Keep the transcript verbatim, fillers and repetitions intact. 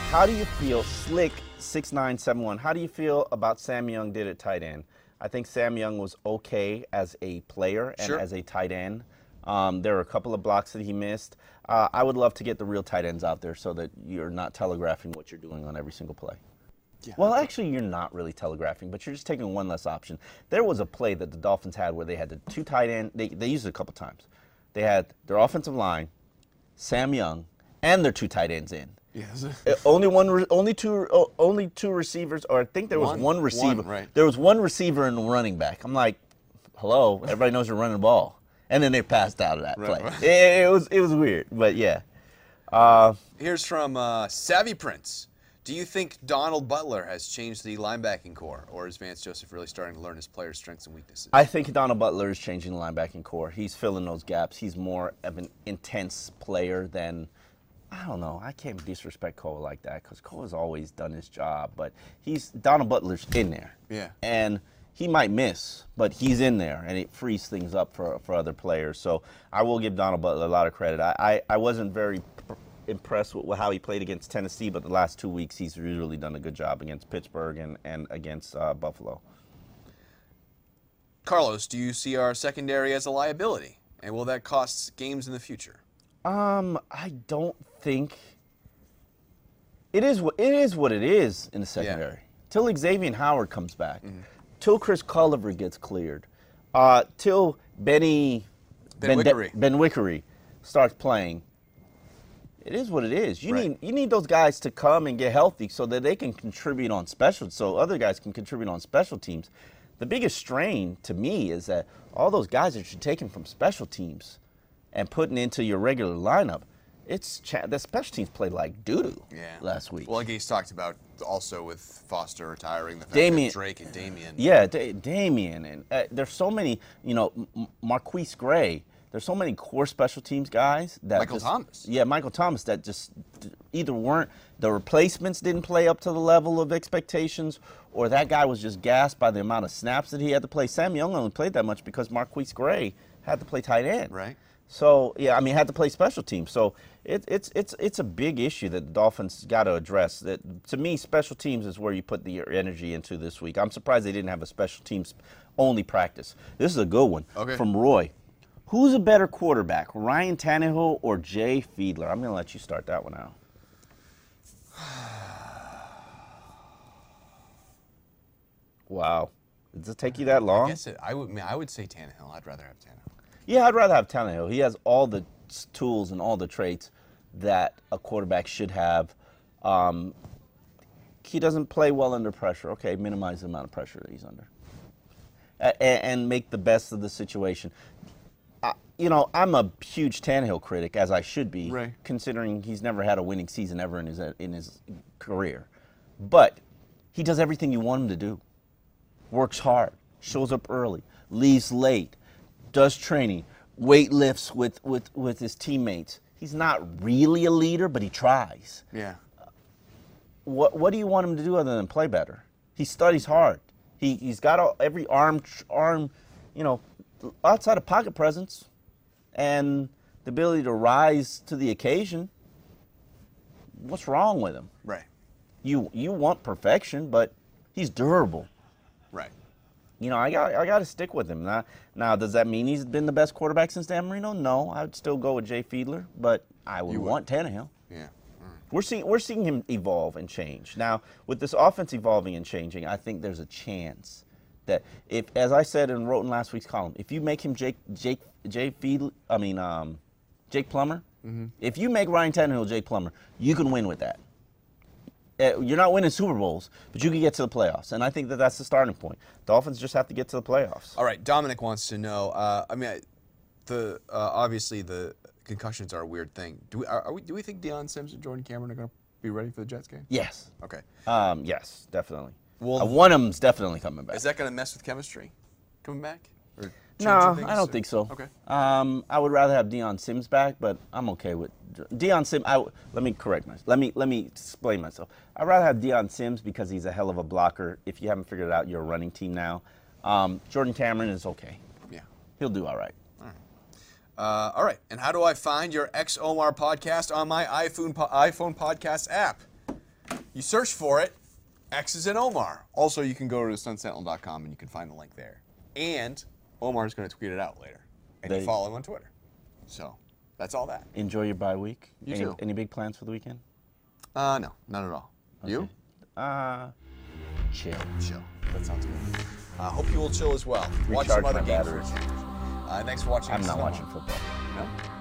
How do you feel, Slick six nine seven one, how do you feel about Sam Young did at tight end? I think Sam Young was okay as a player and Sure. as a tight end. Um, there were a couple of blocks that he missed. Uh, I would love to get the real tight ends out there so that you're not telegraphing what you're doing on every single play. Yeah. Well, actually, you're not really telegraphing, but you're just taking one less option. There was a play that the Dolphins had where they had the two tight end. They, they used it a couple times. They had their offensive line, Sam Young, and their two tight ends in. Yes. Uh, only one, re- only two, uh, only two receivers, or I think there was One. one, receiver. One, right. There was one receiver and a running back. I'm like, hello, everybody knows you're running the ball, and then they passed out of that Right, play. right. It, it was, it was weird, but yeah. Uh, Here's from uh, Savvy Prince. Do you think Donald Butler has changed the linebacking core, or is Vance Joseph really starting to learn his players' strengths and weaknesses? I think Donald Butler is changing the linebacking core. He's filling those gaps. He's more of an intense player than, I don't know, I can't disrespect Cole like that because Cole has always done his job, but he's, Donald Butler's in there. Yeah. And he might miss, but he's in there, and it frees things up for, for other players. So I will give Donald Butler a lot of credit. I, I, I wasn't very impressed with, with how he played against Tennessee, but the last two weeks he's really done a good job against Pittsburgh and, and against uh, Buffalo. Carlos, do you see our secondary as a liability, and will that cost games in the future? Um, I don't think it is what it is. What it is in the secondary. Yeah. Till Xavier Howard comes back, Mm-hmm. till Chris Culliver gets cleared, uh, till Benny Ben De- Wickery. Ben Wickery starts playing. It is what it is. You Right. need you need those guys to come and get healthy so that they can contribute on special, so other guys can contribute on special teams. The biggest strain to me is that all those guys that you're taking from special teams and putting into your regular lineup, it's cha- the special teams played like doo-doo Yeah. last week. Well, like he's talked about also with Foster retiring, the fact Damian- that Drake and Damian. Yeah, da- Damian, and uh, there's so many, you know, M- Marquise Gray. There's so many core special teams guys that Michael just- Thomas. Yeah, Michael Thomas that just d- either weren't, the replacements didn't play up to the level of expectations, or that guy was just gassed by the amount of snaps that he had to play. Sam Young only played that much because Marquise Gray had to play tight end. Right. So yeah, I mean, had to play special teams. So it, it's it's it's a big issue that the Dolphins got to address. That to me, special teams is where you put the, your energy into this week. I'm surprised they didn't have a special teams only practice. This is a good one Okay. from Roy. Who's a better quarterback, Ryan Tannehill or Jay Fiedler? I'm going to let you start that one out. Wow, did it take you that I long? guess it, I would. I mean, I would say Tannehill. I'd rather have Tannehill. Yeah, I'd rather have Tannehill. He has all the s- tools and all the traits that a quarterback should have. Um, he doesn't play well under pressure. Okay, minimize the amount of pressure that he's under. A- a- and make the best of the situation. I, you know, I'm a huge Tannehill critic, as I should be, Right. considering he's never had a winning season ever in his in his career. But he does everything you want him to do. Works hard, shows up early, leaves late, does training, weight lifts with, with, with his teammates. He's not really a leader, but he tries. Yeah. What what do you want him to do other than play better? He studies hard. He he's got all, every arm arm, you know, outside of pocket presence, and the ability to rise to the occasion. What's wrong with him? Right. You you want perfection, but he's durable. Right. You know, I got I got to stick with him. Now, now, does that mean he's been the best quarterback since Dan Marino? No, I would still go with Jay Fiedler, but I would You would. want Tannehill. Yeah. We're seeing we're seeing him evolve and change. Now, with this offense evolving and changing, I think there's a chance that if, as I said and wrote in last week's column, if you make him Jake Jake Jay Fiedler, I mean um, Jake Plummer, Mm-hmm. if you make Ryan Tannehill Jake Plummer, you can win with that. Uh, You're not winning Super Bowls, but you can get to the playoffs, and I think that that's the starting point. Dolphins just have to get to the playoffs. All right. Dominic wants to know. Uh, I mean, I, the uh, obviously the concussions are a weird thing. Do we, are, are we do we think Deion Sims and Jordan Cameron are going to be ready for the Jets game? Yes. Okay. Um, yes, definitely. Well, uh, one of them's definitely coming back. Is that going to mess with chemistry coming back? Or No, changing things, I don't or- think so. Okay. Um, I would rather have Deion Sims back, but I'm okay with Deion Sims. I w let me correct myself. Let me let me explain myself. I'd rather have Deion Sims because he's a hell of a blocker. If you haven't figured it out, you're a running team now. Um, Jordan Cameron is okay. Yeah. He'll do all right. Uh, all right. And how do I find your X Omar podcast on my iPhone po- iPhone podcast app? You search for it, X's and Omar. Also, you can go to sun sentinel dot com and you can find the link there. And Omar's going to tweet it out later. And There you you- follow him on Twitter. So that's all that. Enjoy your bye week. You any, too. Any big plans for the weekend? Uh, no, not at all. You? Uh, chill. Chill. That sounds good. I uh, hope you will chill as well. Watch Recharge some other my games. batteries. Uh, thanks for watching. I'm not Snowball. watching football. No?